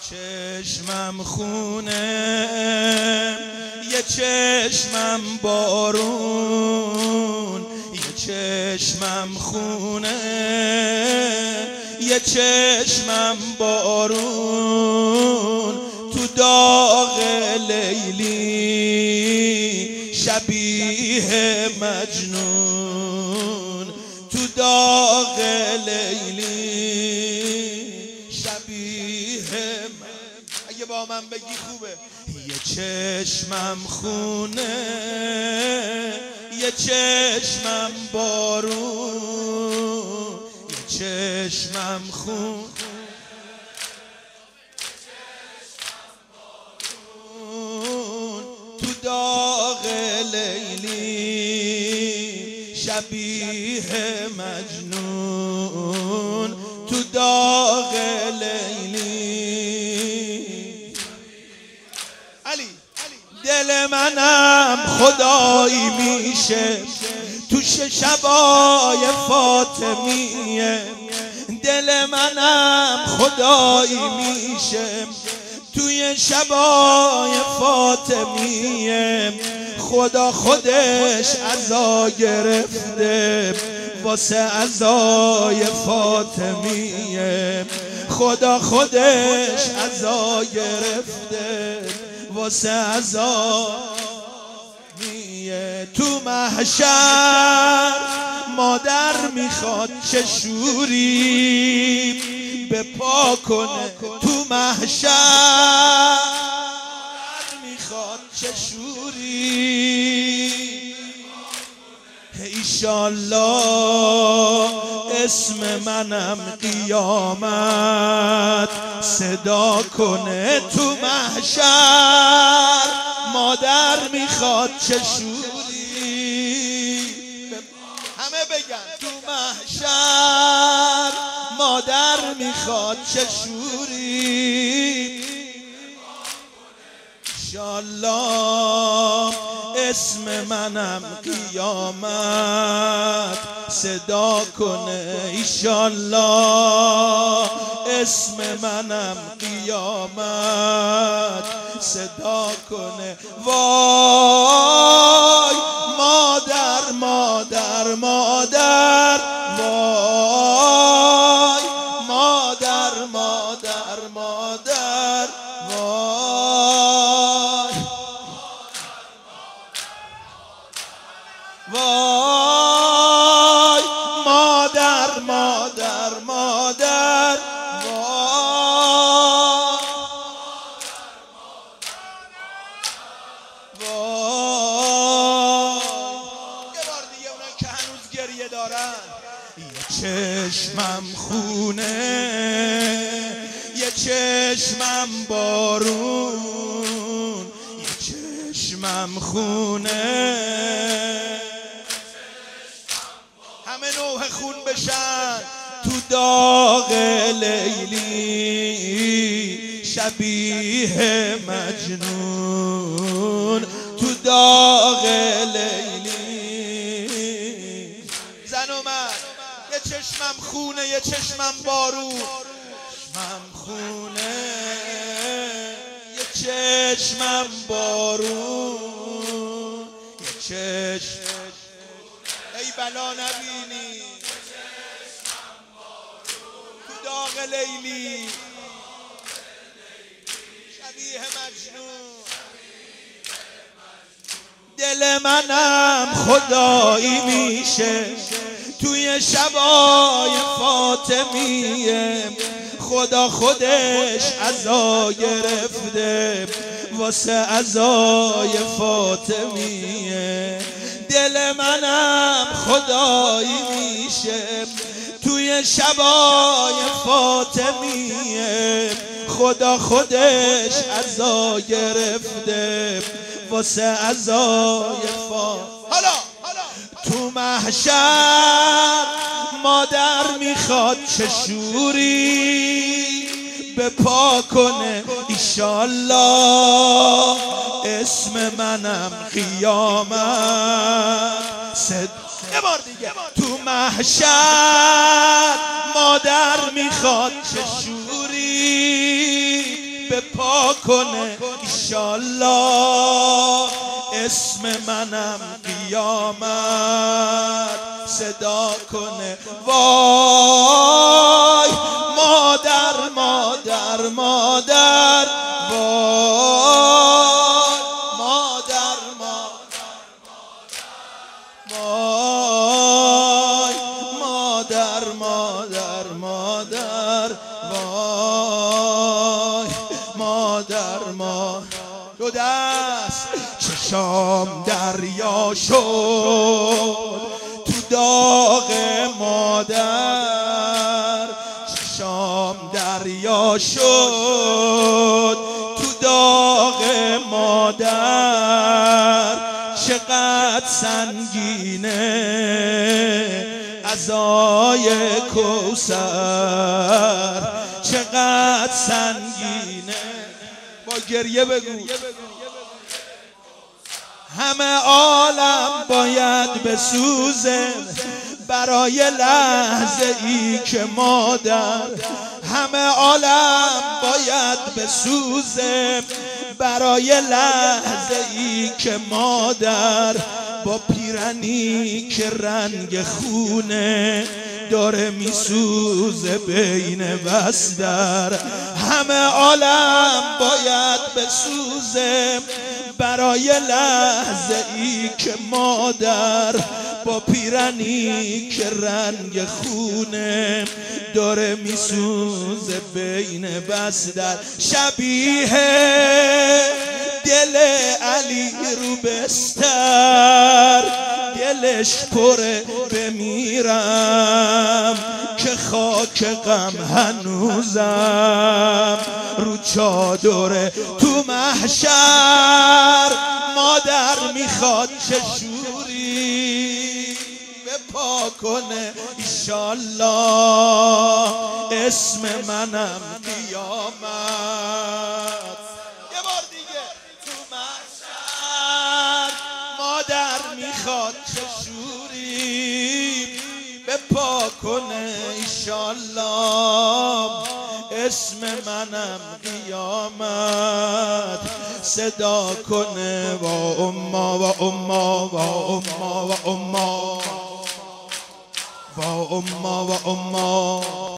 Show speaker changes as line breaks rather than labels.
چشمم خونه، یه چشمم بارون، یه چشمم خونه، یه چشمم بارون، تو داغ لیلی شبیه مجنون، تو داغ لیلی شبیه اگه با من بگی خوبه. یه چشمم خونه، یه چشمم بارون، یه چشمم خونه، تو داغ لیلی شبیه مجنون، تو داغ لیلی. دل منم خدایی میشه تو شبای فاطمیه، دل منم خدایی میشه توی شبای فاطمیه. خدا خودش عزا گرفته واسه عزای فاطمیه، خدا خودش عزا گرفته واسه عزا میه. تو محشر مادر میخواد چه شوری به پا کنه، تو محشر میخواد چه شوری. ایشالله اسم منم قیامت صدا کنه، تو محشر مادر میخواد چه شوری. همه بگن تو محشر مادر میخواد چه شوری. انشالله اسم منم قیامت صدا کنه، ایشالله اسم منم قیامت صدا کنه. وای مادر مادر مادر، وای مادر مادر مادر، وای وای مادر مادر مادر، وای وای. یه بار دیگه اونایی که هنوز گریه دارن. یه چشمم خونه، یه چشمم بارون، یه چشمم خونه، همه نوح خون بشن تو داغ لیلی شبیه مجنون، تو داغ لیلی. زن و مرد یه چشمم خونه، یه چشمم بارون، چشمم خونه، یه چشمم بارون، یه چشم ای بلا نبینی تو داغ لیلی شبیه مجنون. دل منم خدایی میشه توی شبای فاطمیه، خدا خودش عزا گرفته واسه عزای فاطمیه. دل منم خدایی میشه توی شبای فاطمیه، خدا خودش عزا گرفته واسه عزای فاطمیه. حالا تو محشر مادر میخواد چه شوری به پا کنه، ایشالله اسم منم قیامت یه بار دیگه. تو محشر مادر میخواد چه شوری به پا کنه ایشالله اسم منم قیامت صدا کنه وای مادر مادر مادر وای مادر وای مادر مادر مادر وای مادر دو دست چشام دریا شد تو داغ مادر چشام دریا شد تو داغ مادر چقدر سنگینه عزای کوثر چقدر سنگینه با گریه بگو همه عالم باید بسوزه برای لحظه ای که مادر همه عالم باید بسوزه برای لحظه ای که مادر با پیرنی که رنگ خونه داره میسوزه بین بستر همه عالم باید بسوزه برای لحظه ای که مادر با پیرنی که رنگ خونه داره میسوزه بین بستر شبیه دل علی رو بستر دلش پره بمیرم که خاک غم هنوزم رو چادره تو محشر مادر میخواد چه شوری به پا کنه ایشالله اسم منم قیامت یه بار دیگه تو محشر مادر میخواد چه شوری به پا کنه ایشالله اسم منم قیامت صدا کنه و اما و اما و اما و اما و اما و اما